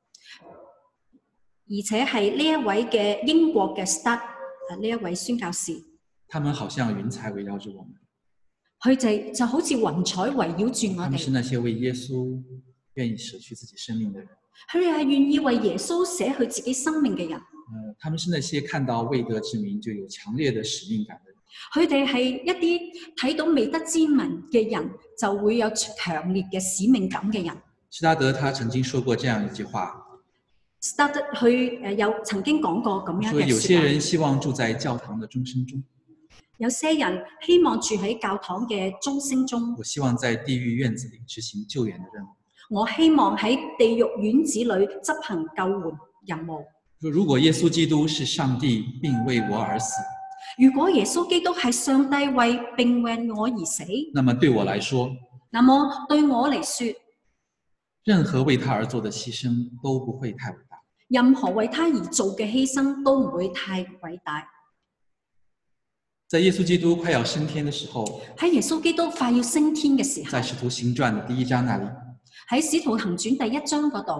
而且係呢一位嘅英國嘅施達啊呢一位宣教士， 他們好像雲彩圍繞着我們， 佢哋就好似雲彩圍繞住我哋。 他們是那些為耶穌願意捨去自己生命的人， 佢哋係願意為耶穌捨去自己生命嘅人。 嗯，他們是那些看到未得之民就有強烈的使命感的人。 佢哋係一啲睇到未得之民嘅人，就會有強烈嘅使命感嘅人。 施達德他曾經說過這樣一句話。 施達德佢誒有曾經講過咁樣嘅說話。 有些人希望住在教堂的鐘聲中。 有些人希望住喺教堂嘅鐘聲中。 我希望在地獄院子裏執行救援的任務。 我希望喺地獄院子裏執行救援任務。 如果耶穌基督是上帝並為我而死， 如果耶穌基督係上帝為並為我而死， 那麼對我來說， 那麼對我嚟說， 任何為他而做的犧牲都不會太偉大。 任何為他而做嘅犧牲都唔會太偉大。 在耶穌基督快要升天的時候， 喺耶穌基督快要升天嘅時候， 在使徒行傳的第一章那裡， 喺使徒行傳第一章嗰度，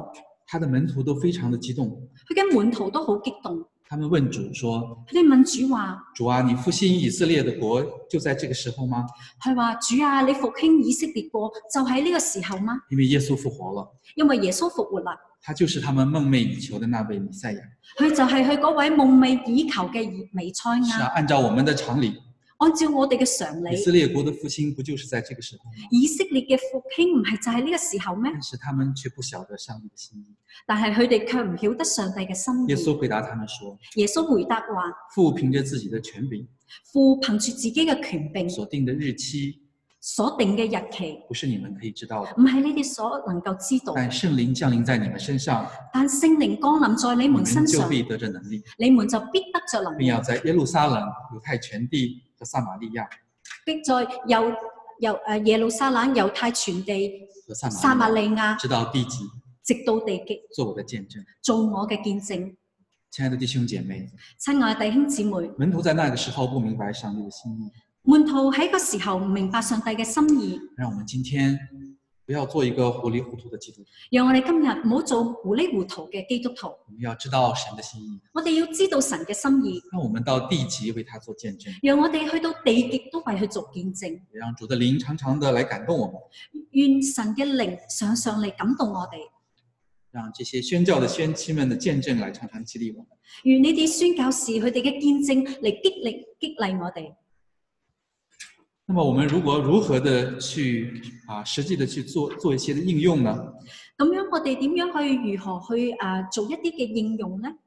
他的門徒都非常的激動， 佢嘅門徒都好激動。 他們問主說： 佢哋問主話： 主啊，你復興以色列的國就在這個時候嗎？ 係話主啊，你復興以色列國就喺呢個時候嗎？ 因為耶穌復活了， 因為耶穌復活啦， 他就是他們夢寐以求的那位彌賽亞。 佢就係佢嗰位夢寐以求嘅彌賽是啊， 亞。 按照我們的常理， 按照我哋嘅常理， 以色列國的復興不就是在這個時候嗎？ 以色列嘅復興唔係就係呢個時候咩？ 但是他們卻不曉得上帝的心意。 但係佢哋卻唔曉得上帝嘅心意。 耶穌回答他們說： 耶穌回答話： 父憑着自己的權柄， 父憑住自己嘅權柄所定的日期， 所定嘅日期， 不是你們可以知道的。 唔係你哋所能夠知道。 但聖靈降臨在你們身上， 但聖靈降臨在你你們們身上， 就必得着能力， 你們就必得着能力， 並要在耶路撒冷、猶太全地和撒瑪利亞必在由由誒耶路撒冷、猶太全地、 和撒撒瑪利亞， 直到地極， 直到地極， 做我的見證。 做我嘅見證。 親愛的弟兄姐妹， 親愛的弟兄姊妹， 門徒在那個時候不明白上帝的心意， 門徒喺個時候唔明白上帝嘅心意。 讓我們今天不要做一個糊裡糊塗的基督徒， 讓我哋今日唔好做糊裡糊塗嘅基督徒。 我們要知道神的心意， 我哋要知道神嘅心意， 讓我們到地極為他做見證， 讓我哋去到地極都為佢做見證。 也讓主的靈常常的來感動我們， 願神嘅靈常常嚟感動我哋， 讓這些宣教的先期們的見證來常常激勵我們。 願呢啲宣教士佢哋嘅見證嚟激勵激勵我哋。 那麼我們如果如何的去啊實際的去做做一些的應用呢？ 咁樣我哋點樣去如何去啊做一啲嘅應用呢？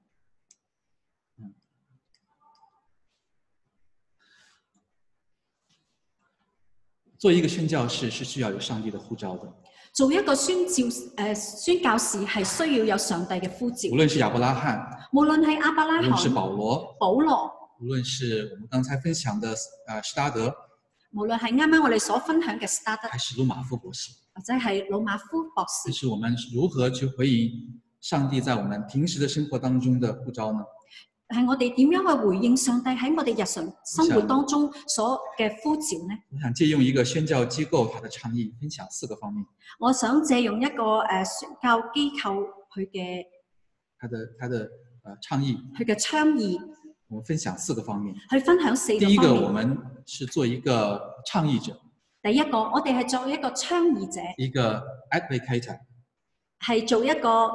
做一個宣教士是需要有上帝的呼召的。 做一個宣教誒、呃、宣教士係需要有上帝嘅呼召。 無論是亞伯拉罕， 無論係亞伯拉罕、 無論是保羅、 保羅， 無論是我們剛才分享的啊施達德， 無論係啱啱我哋所分享嘅斯達德， 還是魯馬夫博士， 或者係魯馬夫博士， 就是我們如何去回應上帝在我們平時的生活當中的呼召呢？ 係我哋點樣去回應上帝喺我哋日常生活當中所嘅呼召呢？ 我想借用一個宣教機構它的倡議，分享四個方面。 我想借用一個誒宣教機構佢嘅它的它的呃倡議， 佢嘅倡議， 我們分享四個方面。 去分享四個方面。 第一個，我們是做一個倡議者。 第一個，我哋係作為一個倡議者， 一個 advocator， 係做一個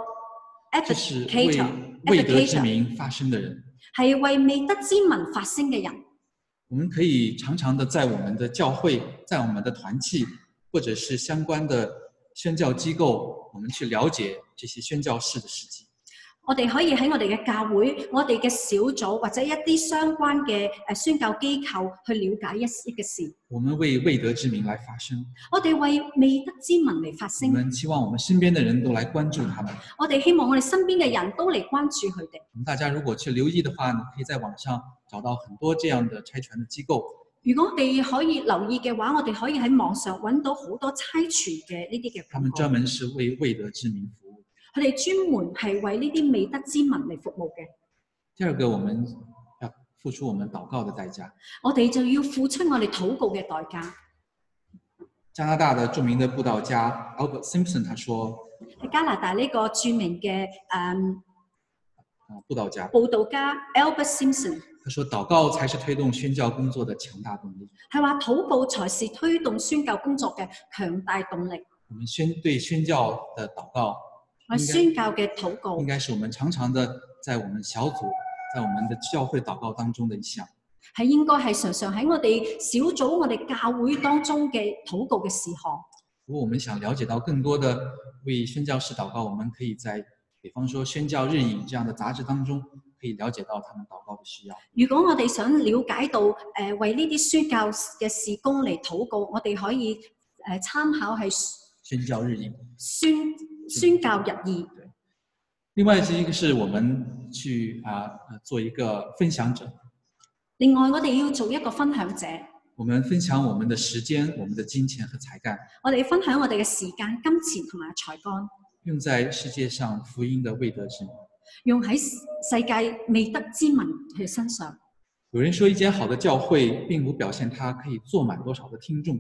advocator， 為未得之名發聲的人， 係為未得之民發聲嘅人。 我們可以常常的在我們的教會，在我們的團契，或者是相關的宣教機構，我們去了解這些宣教士的事蹟。 我哋可以喺我哋嘅教會、我哋嘅小組或者一啲相關嘅誒宣教機構去了解一啲嘅事。 我們為未得之名來發聲。 我哋為未得之民嚟發聲。 我們希望我們身邊的人都來關注他們。 我哋希望我哋身邊嘅人都嚟關注佢哋。 我們大家如果去留意的話，你可以在網上找到很多這樣的差傳的機構。 如果我哋可以留意嘅話，我哋可以喺網上揾到好多差傳嘅呢啲嘅。 他們專門是為未得之名服務。 佢哋專門係為呢啲未得之民嚟服務嘅。 第二個，我們要付出我們禱告的代價。 我哋就要付出我哋禱告嘅代價。 加拿大的著名的佈道家 Albert Simpson 他說： 喺加拿大呢個著名嘅誒佈道家佈道家 Albert Simpson， 他說禱告才是推動宣教工作的強大動力。 係話禱告才是推動宣教工作嘅強大動力。 我們宣對宣教的禱告。 我宣教嘅禱告應該是我們常常的在我們小組、在我們的教會禱告當中的一項， 係應該係常常喺我哋小組、我哋教會當中嘅禱告嘅事項。 如果我們想了解到更多的為宣教士禱告，我們可以在比方說宣教日影這樣的雜誌當中可以了解到他們禱告的需要。 如果我哋想了解到誒、呃、為呢啲宣教嘅事工嚟禱告，我哋可以誒、呃、參考係宣教日影。 宣宣教日誌。 另外一個是我們去啊做一個分享者。 另外我哋要做一個分享者。 我們分享我們的時間、我們的金錢和才幹。 我哋分享我哋嘅時間、金錢同埋才幹， 用在世界上福音的未得之民。 用喺世界未得之民嘅身上。 有人說，一間好的教會並不表現它可以坐滿多少的聽眾。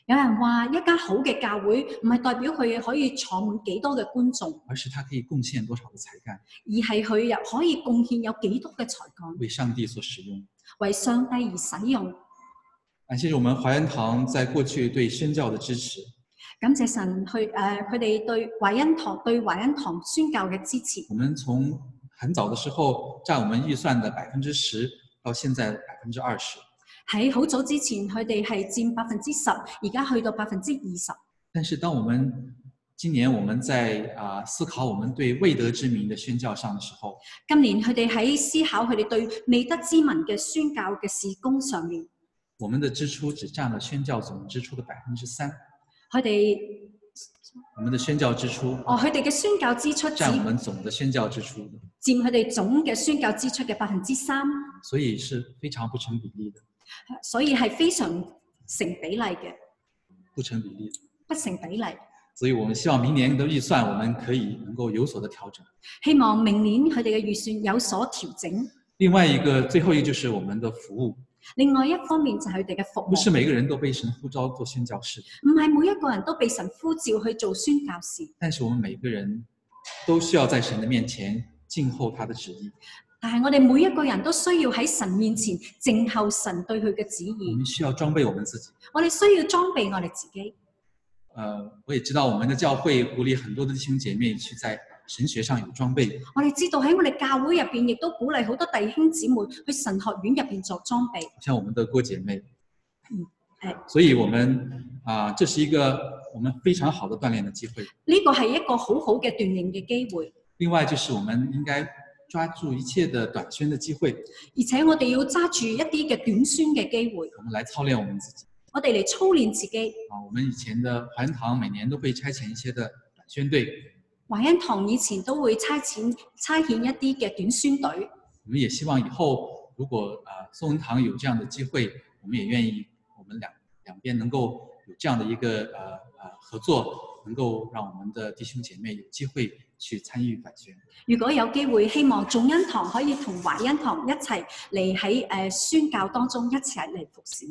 有人話一間好嘅教會唔係代表佢可以坐滿幾多嘅觀眾， 而是它可以貢獻多少的才幹， 而係佢又可以貢獻有幾多嘅才幹， 為上帝所使用， 為上帝而使用。 感謝我們懷恩堂在過去對宣教的支持。 感謝神去誒，佢哋對懷恩堂對懷恩堂宣教嘅支持。 我們從很早的時候佔我們預算的百分之十，到現在百分之二十。 喺好早之前，佢哋係佔百分之十，而家去到百分之二十。 但是當我們今年我們在啊、呃、思考我們對未得之民的宣教上的時候， 今年佢哋喺思考佢哋對未得之民嘅宣教嘅事工上面， 我們的支出只佔了宣教總支出的百分之三。 佢哋我們的宣教支出哦，佢哋嘅宣教支出佔我們總的宣教支出的， 佔佢哋總嘅宣教支出嘅百分之三， 所以是非常不成比例的。 所以係非常成比例嘅， 不成比例， 不成比例。 所以我們希望明年的預算，我們可以能夠有所的調整。 希望明年佢哋嘅預算有所調整。 另外一個，最後一個就是我們的服務。 另外一方面就係佢哋嘅服務。 不是每個人都被神呼召做宣教士， 唔係每一個人都被神呼召去做宣教士。 但是我們每個人都需要在神的面前靜候他的旨意。 但係我哋每一個人都需要喺神面前靜候神對佢嘅旨意。 我們需要裝備我們自己。 我哋需要裝備我哋自己。 呃，我也知道我們的教會鼓勵很多的弟兄姐妹去在神學上有裝備。 我哋知道喺我哋教會入邊，亦都鼓勵好多弟兄姊妹去神學院入邊做裝備。 像我們的郭姐妹。 嗯，係。 所以我們啊、呃，這是一個我們非常好的鍛鍊的機會。 呢個係一個好好嘅鍛鍊嘅機會。 另外就是我們應該抓住一切的短宣的機會， 而且我哋要揸住一啲嘅短宣嘅機會， 我們來操練我們自己。 我哋嚟操練自己。 啊，我們以前的懷恩堂每年都會差遣一些的短宣隊。 懷恩堂以前都會差遣差遣一啲嘅短宣隊。 我們也希望以後如果啊宋恩堂有這樣的機會，我們也願意我們兩兩邊能夠有這樣的一個呃呃合作，能夠讓我們的弟兄姐妹有機會去參與短宣。 如果有機會，希望眾恩堂可以同懷恩堂一齊嚟喺誒宣教當中一齊嚟服侍。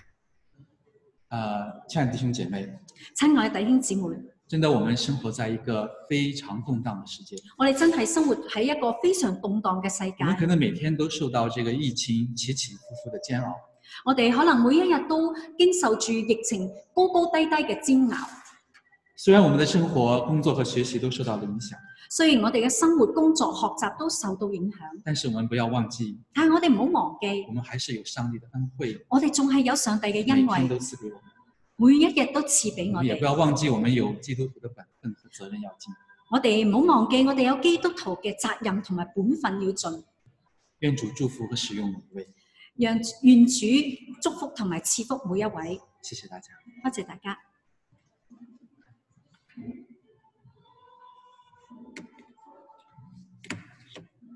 呃，親愛的弟兄姐妹， 親愛的弟兄姊妹， 真的，我們生活在一個非常動盪的世界。 我哋真係生活喺一個非常動盪嘅世界。 我們可能每天都受到這個疫情起起伏伏的煎熬。 我哋可能每一日都經受住疫情高高低低嘅煎熬。 雖然我們的生活、工作和學習都受到了影響， 雖然我哋嘅生活、工作、學習都受到影響， 但是我們不要忘記， 但係我哋唔好忘記， 我們還是有上帝的恩惠， 我哋仲係有上帝嘅恩惠， 每天都賜給我們， 每一日都賜俾我哋。 也不要忘記，我們有基督徒的本分和責任要盡。 我哋唔好忘記，我哋有基督徒嘅責任同埋本分要盡。 願主祝福和使用每一位， 讓願主祝福同埋賜福每一位。 謝謝大家， 多謝大家。